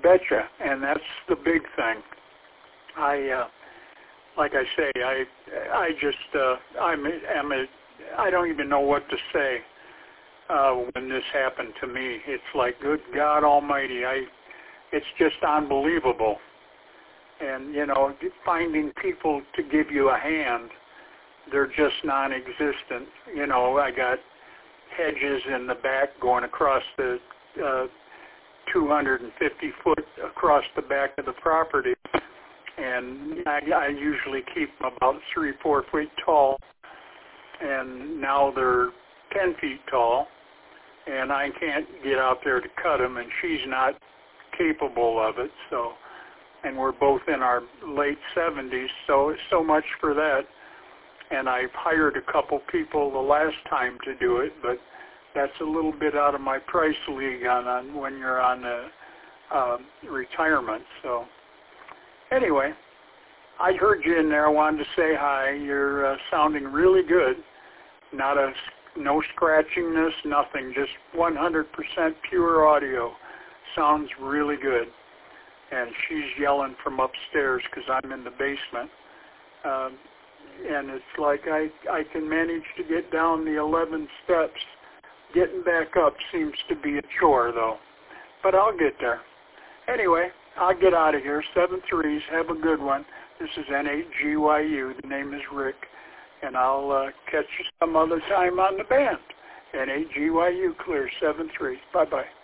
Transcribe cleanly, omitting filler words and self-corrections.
betcha, and that's the big thing. Like I say, I don't even know what to say when this happened to me. It's like, good God Almighty, it's just unbelievable. And, you know, finding people to give you a hand, they're just non-existent. You know, I got hedges in the back going across the 250 foot across the back of the property, and I usually keep them about 3-4 feet tall, and now they're 10 feet tall, and I can't get out there to cut them, and she's not capable of it. So, and we're both in our late 70s, so much for that. And I've hired a couple people the last time to do it, but that's a little bit out of my price league on when you're on retirement. So anyway, I heard you in there. I wanted to say hi. You're sounding really good. No scratchingness, nothing. Just 100% pure audio. Sounds really good. And she's yelling from upstairs because I'm in the basement. And it's like I can manage to get down the 11 steps. Getting back up seems to be a chore, though. But I'll get there. Anyway, I'll get out of here. 7 3s. Have a good one. This is N8GYU. The name is Rick. And I'll catch you some other time on the band. N8GYU clear. 7 3. Bye-bye.